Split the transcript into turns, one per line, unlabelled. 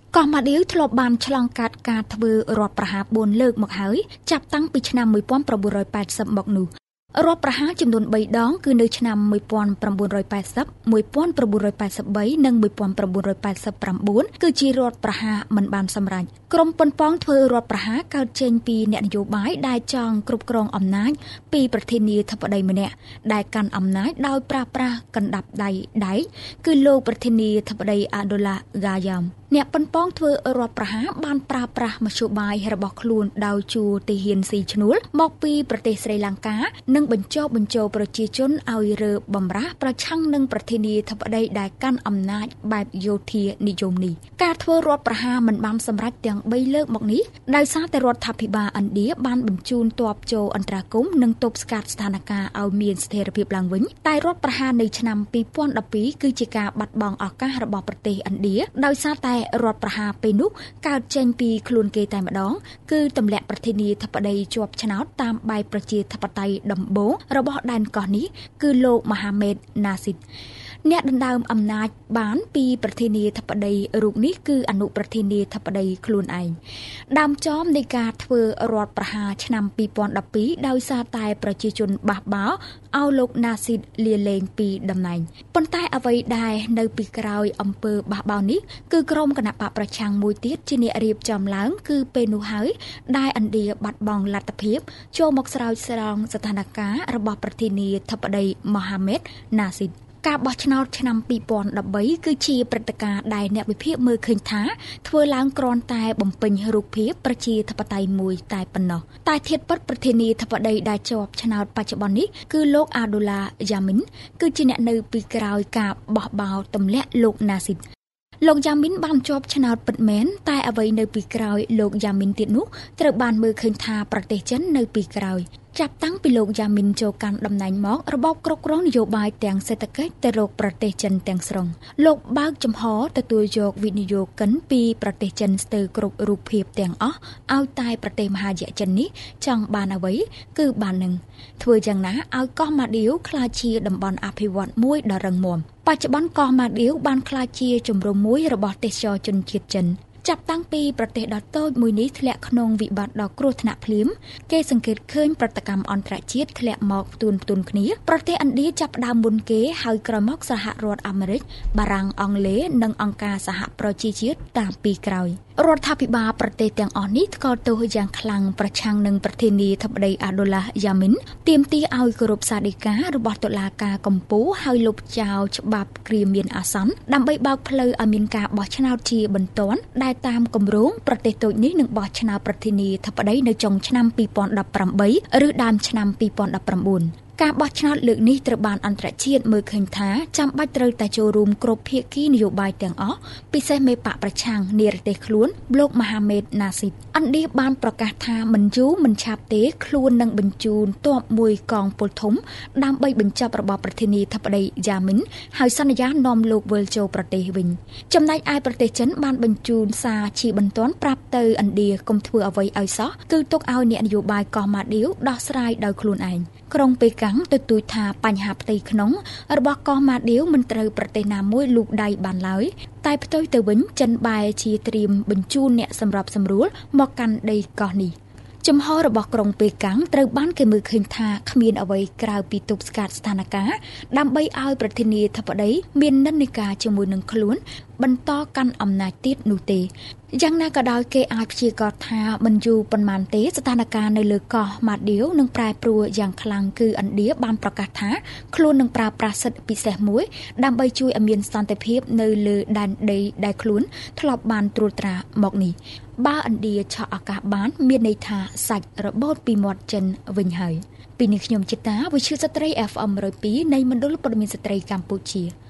ក៏មកដៀវធ្លាប់បានឆ្លងកាត់ការធ្វើរដ្ឋប្រហារ4លើកមកហើយចាប់តាំងពីឆ្នាំ1980មកនោះរដ្ឋប្រហារចំនួន3ដងគឺនៅឆ្នាំ1980 1983 និង1989គឺជារដ្ឋប្រហារមិនបានសម្រេចក្រុមប៉ុនប៉ងធ្វើរដ្ឋប្រហារកើតចេញពីអ្នកនយោបាយដែលចង់គ្រប់គ្រងអំណាចពីប្រធានាធិបតីម្នាក់ដែលកាន់អំណាចដោយប្រើប្រាស់កណ្ដាប់ដៃដែកគឺលោកប្រធានាធិបតីអាដូឡាហ្កាយ៉ាំអ្នកប៉ុនប៉ងធ្វើរដ្ឋប្រហារបានប្រើប្រាស់មធ្យោបាយរបស់ខ្លួនដោយជួលទាហានស៊ីឈ្នួលមកពីប្រទេសស្រីលង្កានិងបញ្ចុះបញ្ចូលប្រជាជនឲ្យរើបម្រាស់ប្រឆាំងនឹងប្រធានាធិបតីដែលកាន់អំណាចបែបយោធានិយមនេះការធ្វើរដ្ឋប្រហារមិនបានសម្រេចទាំង3លើកមកនេះដោយសារតែរដ្ឋាភិបាលឥណ្ឌាបានបញ្ជូនទ័ពចូលអន្តរាគមន៍និងទប់ស្កាត់ស្ថានភាពឲ្យមានស្ថិរភាពឡើងវិញតែរដ្ឋប្រហារនៅឆ្នាំ2012គឺជាការបាត់បង់ឱកាសរបស់ប្រទេសឥណ្ឌាដោយសារតែរដ្ឋប្រហារពេលនោះកើតចេញពីខ្លួនគេតែម្ដងគឺទម្លាក់ប្រធានាធិបតីជាប់ឆ្នោតតាមបែបប្រជាធិបតេយ្យដំបូងរបស់ដែនកោះនេះគឺលោកមហាមេតណាស៊ីតអ្នកដណ្ដើមអំណាចបានពីប្រធានាធិបតីរូបនេះគឺអនុប្រធានាធិបតីខ្លួនឯងដើមចំនៃការធ្វើរដ្ឋប្រហារឆ្នាំ2012ដោយសារតែប្រជាជនបះបោរឲ្យលោកណាស៊ីតលាលែងពីតំណែងប៉ុន្តែអ្វីដែលនៅពីក្រោយអំពើបះបោរនេះគឺក្រុមគណបកប្រឆាំងមួយទៀតជាអ្នករៀបចំឡើងគឺពេលនោះហើយដែលឥណ្ឌាបាត់បង់លទ្ធភាពចូលមកស្រោចស្រង់ស្ថានភាពរបស់ប្រធានាធិបតីមហាមេតណាស៊ីតការបោះឆ្នោតឆ្នាំ2013គឺជាព្រឹត្តិការណ៍ដែលអ្នកវិភាគមើលឃើញថាធ្វើឡើងគ្រាន់តែបំពេញរូបភាពប្រជាធិបតេយ្យមួយតែប៉ុណ្ណោះតែធៀបពិតប្រធានាធិបតីដែលជាប់ឆ្នោតបច្ចុប្បន្ននេះគឺលោកអាដូឡាយ៉ាមីនគឺជាអ្នកនៅពីក្រោយការបោះបោរទម្លាក់លោកណាស៊ីតលោកយ៉ាមីនបានជាប់ឆ្នោតពិតមែនតែអ្វីនៅពីក្រោយលោកយ៉ាមីនទៀតនោះត្រូវបានមើលឃើញថាប្រទេសចិននៅពីក្រោយចាប់តាំងពីលោកយ៉ាមីនចូលកាន់តំណែងមករបបគ្រប់គ្រងនយោបាយទាំងសេដ្ឋកិច្ចទៅរកប្រទេសចិនទាំងស្រុងលោកបើកចំហទទួលយកវិនិយោគិនពីប្រទេសចិនស្ទើរគ្រប់រូបភាពទាំងអស់ឲ្យតែប្រទេសមហាយៈចិននេះចង់បានអ្វីគឺបាននឹងធ្វើយ៉ាងណាឲ្យកោះម៉ាឌីវក្លាយជាតំបន់អភិវឌ្ឍមួយដ៏រឹងមាំបច្ចុប្បន្នកោះម៉ាឌីវបានក្លាយជាជំរំមួយរបស់ទេសចរជនជាតិចិនចាប់តាំងពីប្រទេសដ៏តូចមួយនេះធ្លាក់ក្នុងវិបត្តិដ៏គ្រោះថ្នាក់ភ្លាមគេសង្កេតឃើញប្រតិកម្មអន្តរជាតិធ្លាក់មកផ្ទួនគ្នាប្រទេសឥណ្ឌាចាប់ផ្ដើមមុនគេហើយក្រោយមកសហរដ្ឋអាមេរិកបារាំងអង់គ្លេសនិងអង្គការសហប្រជាជាតិតាមពីក្រោយរដ្ឋាភិបាលប្រទេសទាំងអស់នេះថ្កោលទោសយ៉ាងខ្លាំងប្រឆាំងនឹងប្រធានាធិបតីអាដូឡាយ៉ាមីនទាមទារឲ្យគោរពសាលដីការបស់តុលាការកំពូលហើយលុបចោលច្បាប់គ្រាមានអាសន្នដើម្បីបើកផ្លូវឲ្យមានការបោះឆ្នោតជាបន្ទាន់ដែលតាមគម្រោងប្រទេសតូចនេះនឹងបោះឆ្នោតប្រធានាធិបតីនៅចុងឆ្នាំ2018ឬដើមឆ្នាំ2019ការបោះឆ្នោតលើកនេះត្រូវបានអន្តរជាតិមើលឃើញថាចាំបាច់ត្រូវតែចូលរួមគ្រប់ភាគីនយោបាយទាំងអស់ពិសេសមេបកប្រឆាំងនិរទេសខ្លួនលោកមហាមេតណាស៊ីតឥណ្ឌាបានប្រកាសថាមិនយូរមិនឆាប់ទេខ្លួននឹងបញ្ជូនទ័ពមួយកងពលធំដើម្បីបញ្ចប់របបប្រធានាធិបតីយ៉ាមីនហើយសន្យានាំលោកវិលចូលប្រទេសវិញចំណែកឯប្រទេសចិនបានបញ្ជូនសារជាបន្ទាន់ប្រាប់ទៅឥណ្ឌាកុំធ្វើអ្វីឲ្យសោះគឺទុកឲ្យអ្នកនយោបាយកោះម៉ាឌីវដោះស្រាយដោយខ្លួនឯងក្រុងប៉េកាំងទទូចថាបញ្ហាផ្ទៃក្នុងរបស់កោះម៉ាឌីវមិនត្រូវប្រទេសណាមួយលូកដៃបានឡើយតែផ្ទុយទៅវិញចិនបែរជាត្រៀមបញ្ជូនអ្នកសម្របសម្រួលមកកាន់ដីកោះនេះចំហរបស់ក្រុងប៉េកាំងត្រូវបានគេមើលឃើញថាគ្មានអ្វីក្រៅពីទប់ស្កាត់ស្ថានភាពដើម្បីឲ្យប្រធានាធិបតីមាននិន្នាការជាមួយនឹងខ្លួនបន្តកាន់អំណាចទៀតនោះទេយ៉ាងណាក៏ដោយគេអាចព្យាករណ៍ថាមិនយូរប៉ុន្មានទេស្ថានភាពនៅលើកោះម៉ាឌីវនឹងប្រែប្រួលយ៉ាងខ្លាំងគឺឥណ្ឌាបានប្រកាសថាខ្លួននឹងប្រើប្រាស់សិទ្ធិពិសេសមួយដើម្បីជួយឲ្យមានសន្តិភាពនៅលើដែនដីដែលខ្លួនធ្លាប់បានត្រួតត្រាមកនេះបើឥណ្ឌាឆក់ឱកាសបានមានន័យថាសាច់របូតពីមាត់ចិនវិញហើយពីនេះខ្ញុំចិត្តាវិទ្យុស្ត្រី FM 102នៃមណ្ឌលព័ត៌មានស្ត្រីកម្ពុជា